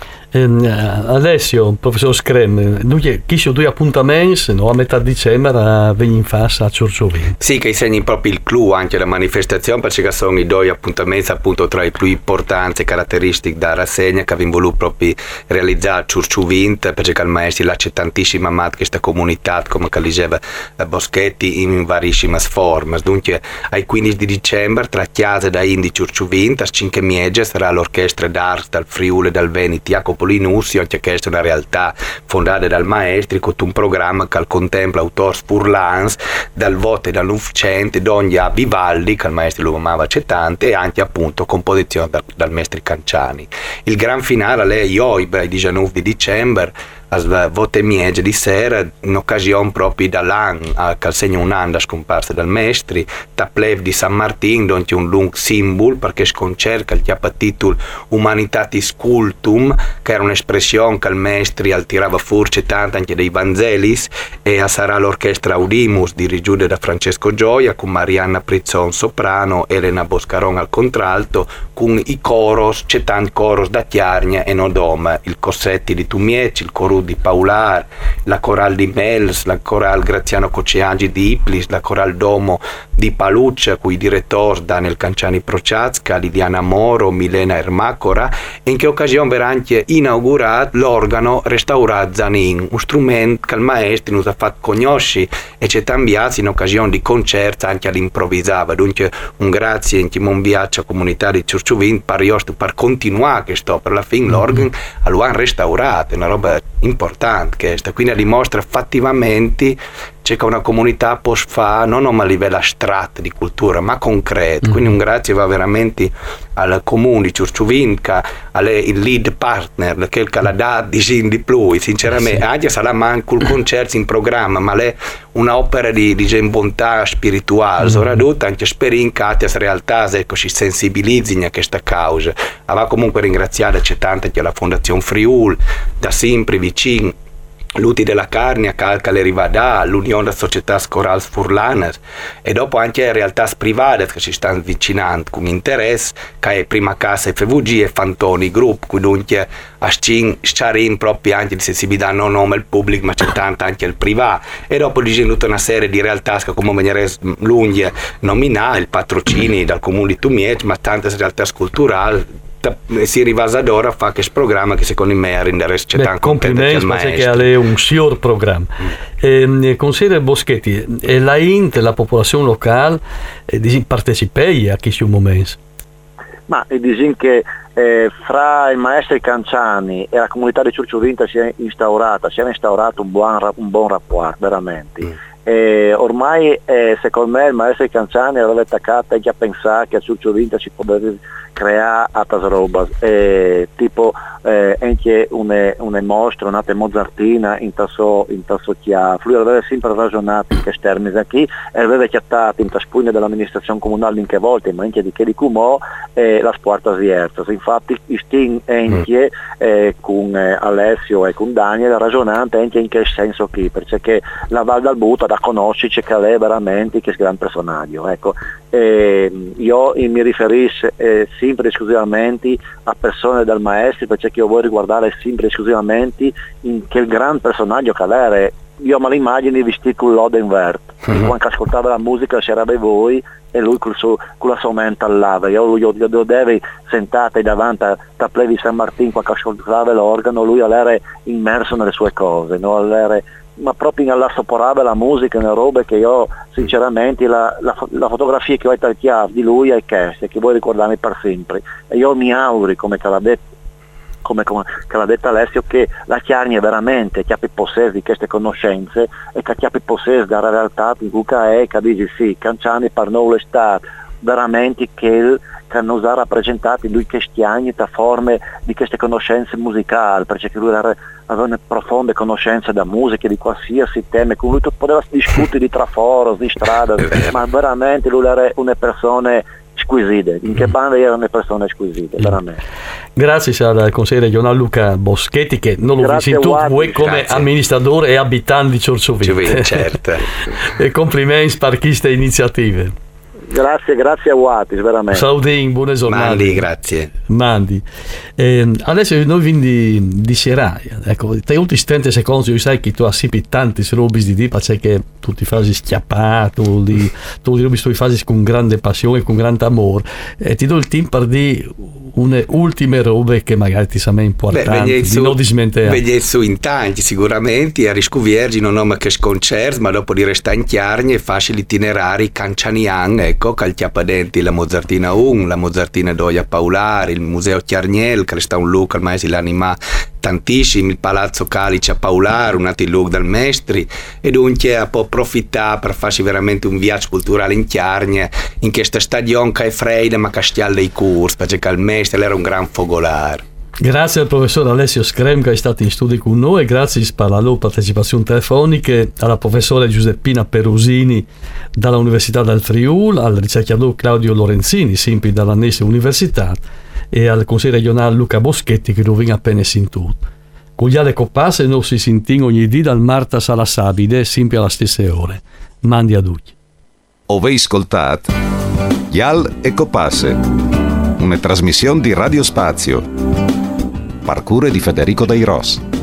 Eh, Alessio, professor Screm, noi chi sono due appuntamenti, no, a metà dicembre a venire in fassa a Ciurciuvin. Sì, che segni proprio il clou anche la manifestazione, perché sono i due appuntamenti appunto tra i più importanti e caratteristiche da rassegna che abbiamo voluto proprio realizzare a Ciurciuvin, perché il maestro là c'è tantissima mat questa comunità, come diceva Boschetti, in varissime forme. Dunque, ai quindici di dicembre, tra Chiesa da Indi Ciurciuvin, a cinque miege sarà l'orchestra d'arte dal Friuli e dal Veneto, Jacopo Linussi, anche questa è una realtà fondata dal maestro con un programma che contempla autori spurlans dal voto e dall'ufficiente d'ogni a Vivaldi, che il maestro lo amava tante, e anche appunto composizione dal, dal maestro Canciani. Il gran finale è Ioib il diciannove di dicembre a vote miege di sera, in occasione proprio dall'anno che segna un anno da scomparsa dal maestri, da pleb di San Martin, dove c'è un lungo simbolo, perché sconcerca il chiappa titolo Humanitatis Cultum, che era un'espressione che il maestri altirava forse tanto anche dei Vangelis, e a sarà l'orchestra Audimus, dirigita da Francesco Gioia, con Marianna Prizzon soprano, Elena Boscaron al contralto, con i coros, c'è tanti coros da Chiarnia e Nodoma, il Cossetti di Tumieci, il coro di Paular, la Coral di Mels, la Coral Graziano Cocciagi di Iplis, la Coral Domo di Paluccia, cui direttori Daniel Canciani Prociazca, Lidiana Moro, Milena Ermacora, e in che occasione verrà anche inaugurato l'organo Restaurato Zanin, un strumento che il maestro nos ha fatto conoscere e c'è tambiato in occasione di concerti anche all'improvvisava. Dunque un grazie in chi mon viaggio a comunità di Ciurciuvin per, per continuare questo, per la fine l'organo lo hanno restaurato, è una roba importante questa, quindi dimostra fattivamente c'è che una comunità può fare non a livello astratto di cultura ma concreto, quindi un grazie va veramente al comune di Ciurciuvin che è il lead partner che la dà di più, sinceramente, sì. Anche sarà manco il concerto in programma, ma è un'opera di, di bontà spirituale, mm. soprattutto anche sperin che altre realtà ecco, si sensibilizzino a questa causa. Aveva comunque ringraziare c'è tanta che la Fondazione Friuli da sempre vicino l'Uti della Carnia, Calca le Rivadà, l'Unione delle Società Scorals Furlanes e dopo anche realtà private che si stanno avvicinando con interesse, che è Prima Casa F V G e Fantoni Group, quindi dunque a sciarin proprio anche di sensibilità non nome il pubblico ma c'è tanto anche il privato e dopo c'è tutta una serie di realtà che come venire lunghe nominare, il patrocini dal comune di Tumiec, ma tante realtà culturali si rivasa d'ora a fare questo programma che secondo me renderesse c'è tanto complimenti perché è un signor programma. mm. eh, consigliere Boschetti, e la I N T, la popolazione locale eh, partecipa a questo momento? Ma dicono che eh, fra i maestri Canciani e la comunità di Ciurciuvin si è instaurata si è instaurato un buon, un buon rapporto veramente. mm. E ormai eh, secondo me il maestro Canciani aveva attaccato anche a pensare che a Ciurciuvin si potrebbe creare altre robe, eh, tipo eh, anche una, una mostra, una mozartina in tasso, in tasso chiaro. Lui aveva sempre ragionato in questi termini qui e aveva chiattato in taspugna dell'amministrazione comunale in che volte, ma anche di che di Cumò eh, la sporta Ziertas. Infatti stin anche eh, con eh, Alessio e con Daniel ragionante anche in che senso qui, perché la Val d'Al Buto da conoscerci che è veramente che gran personaggio. Ecco. Eh, io mi riferisco eh, sempre esclusivamente a persone del maestro, perché io voglio riguardare sempre esclusivamente in che gran personaggio che era. Io me l'immagino vestito con l'Oden Vert, uh-huh. Quando ascoltava la musica c'eravate voi e lui con, suo, con la sua mente all'ava. Io lo devi sentate davanti a Plevi San Martin quando ascoltava l'organo, lui era immerso nelle sue cose, no? Era, ma proprio alla soporava la musica, le robe che io sinceramente la, la, la fotografia che ho tagliato di lui è questa, che vuoi ricordarmi per sempre. E io mi auguro, come che l'ha detto come, come che l'ha detto Alessio, che la Chiarnia veramente chiappi possesso di queste conoscenze e che chiappi possesso della realtà in cui è che dici sì, Canciani per noi è stato veramente che che hanno già rappresentato lui questi anni da forme di queste conoscenze musicali, perché lui aveva una profonda conoscenza da musica, di qualsiasi tema, con lui tu poteva discutere di traforo, di strada, ma veramente lui era una persona squisite, in che banda erano le persone squisite, veramente. Grazie al consigliere regionale Luca Boschetti, che non lo Grazie visito voi come grazie. amministratore e abitante di Ciorciovite. Certo. E complimenti per queste iniziative. Grazie, grazie a Wattis, veramente. Saudin, buone giornate. Mandi, grazie. Mandi. Eh, adesso noi quindi di Seraia, ecco, te ultimi trenta secondi, io sai che tu hai tanti robi di tipo, c'è che tu ti fai schiappato, tu, tu ti robi tu fai con grande passione, con grande amore, e ti do il team per dire une ultime robe che magari ti sono importanti, di non dismentare. Vedi su in tanti sicuramente, a riscuviergi non ho che sconcerti, ma dopo di restare in chiarni e facili itinerari cancianian, ecco, che al Chiappadenti la Mozartina un, la Mozartina d'Oia Paolari, il Museo Chiarniel, che resta un look ormai si l'anima tantissimi, il Palazzo Calice a Paolari, un altro look dal Mestri, e dunque può approfittare per farsi veramente un viaggio culturale in Chiarnie, in questa stagione che è fredda ma che stialle i corsi, perché il Mestri era un gran fogolare. Grazie al professor Alessio Screm che è stato in studio con noi e grazie per la loro partecipazione telefonica, alla professora Giuseppina Perusini dall'Università del Friuli, al ricercatore Claudio Lorenzini, sempre dalla Nese Università, e al consigliere regionale Luca Boschetti che lo viene appena sentito. Con gli ale copasse non si sentono ogni dì dal Martas alla Sabide, sempre alle stesse ore. Mandi a tutti. Ove ascoltate Yal e Copasse, una trasmissione di Radio Spazio, parcure di Federico Dei Ros.